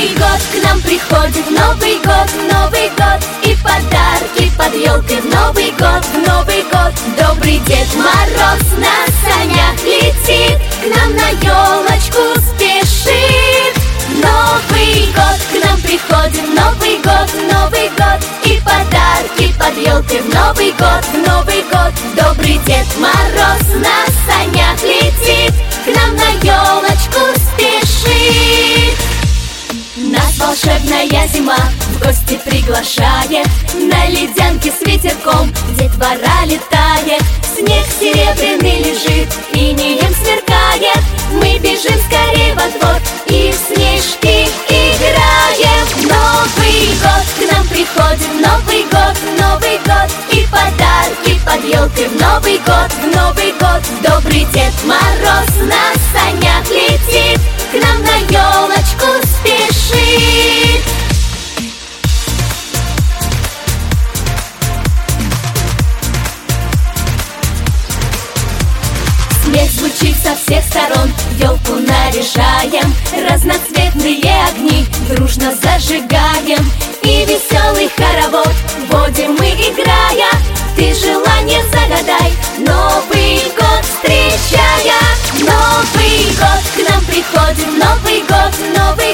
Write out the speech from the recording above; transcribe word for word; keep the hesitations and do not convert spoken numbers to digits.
Новый год к нам приходит, Новый год, Новый год. И подарки под елкой в Новый год, в Новый год. Добрый Дед Мороз на санях летит, к нам на елочку спешит. Новый год к нам приходит, Новый год, Новый год. И подарки под елкой в Новый год, в Новый год. Добрый Дед Мороз на санях летит, к нам на елочку спешит. Нас волшебная зима в гости приглашает, на ледянке с ветерком детвора летает. Снег серебряный лежит, инеем сверкает. Мы бежим скорее во двор и в снежки играем. Новый год к нам приходит, Новый год, Новый год. И подарки под елкой в Новый год, в Новый год. Добрый Дед Мороз на санях летит, к нам на елочку спешит. Смех звучит со всех сторон, елку наряжаем. Разноцветные огни дружно зажигаем. И веселый хоровод водим мы, играя. Ты желание загадай, Новый год встречая. Новый год к нам приходит, Новый год, Новый